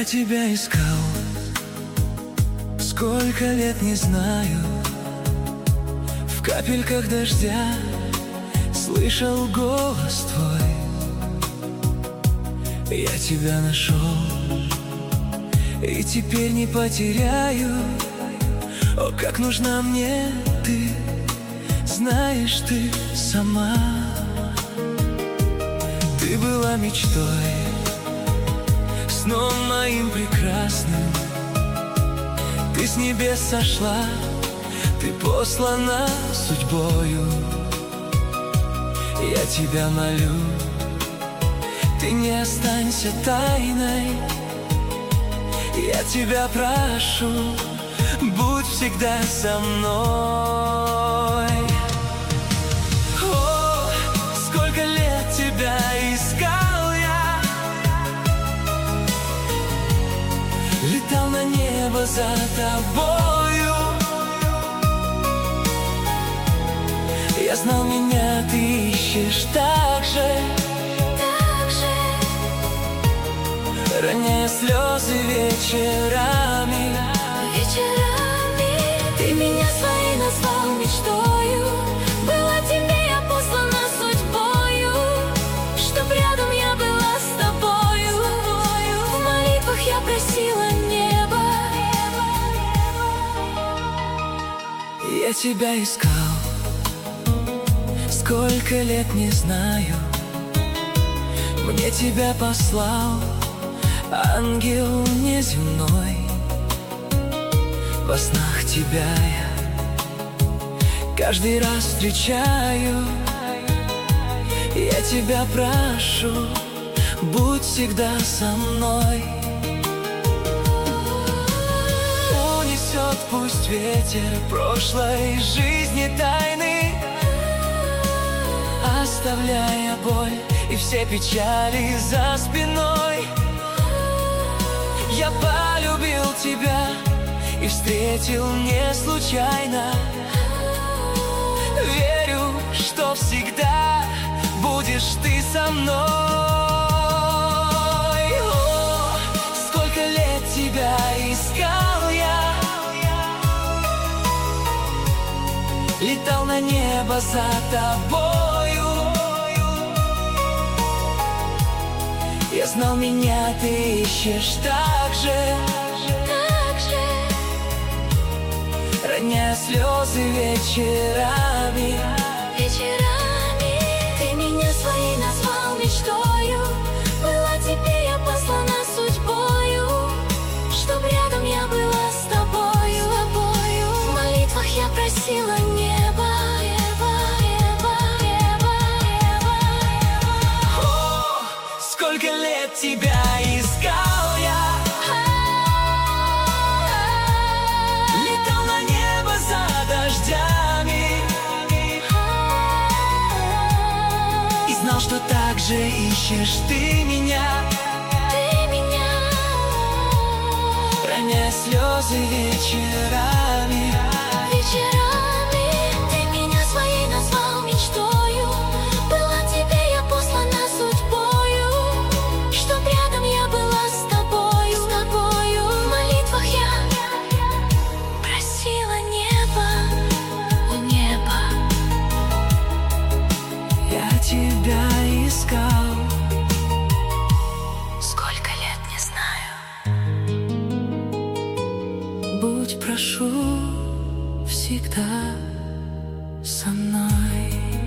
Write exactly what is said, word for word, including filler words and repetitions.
тебя искал, сколько лет не знаю. В капельках дождя слышал голос твой. Я тебя нашел и теперь не потеряю. О, как нужна мне ты, знаешь ты сама. Ты была мечтой, сном моим прекрасным. Ты с небес сошла, ты послана судьбою. Я тебя молю, ты не останься тайной. Я тебя прошу, будь всегда со мной. О, сколько лет тебя искал я, летал на небо за тобою. Я знал, меня ты ищешь так же, так же, роняя слезы вечерами. вечерами. Ты меня своей назвал мечтою, была тебе я послана судьбою, чтоб рядом я была с тобою. В молитвах я просила небо. Я тебя искал, сколько лет не знаю. Мне тебя послал ангел неземной. Во снах тебя я каждый раз встречаю. Я тебя прошу, будь всегда со мной. Унесет пусть ветер прошлой жизни тайны, оставляя боль и все печали за спиной. Я полюбил тебя и встретил не случайно. Верю, что всегда будешь ты со мной. О, сколько лет тебя искал я, летал на небо за тобою. Я знал, меня ты ищешь так же, Так же, роняя слезы вечерами. вечерами. Ты меня своей назвал мечтою, была тебе я послана судьбою, чтоб рядом я была с тобою. С тобою. В молитвах я просила небо, небо, небо, небо, небо, небо. О, сколько лет тебя искал я, летал на небо за дождями и знал, что так же ищешь ты меня, Ты меня, роняя слезы вечерами. вечерами. Ты меня своей назвал мечтою, была тебе я послана судьбою, чтоб рядом я была с тобою. С тобою. В молитвах я просила небо, о небо. Я тебя искал, Сколько лет не знаю. будь, прошу, всегда со мной.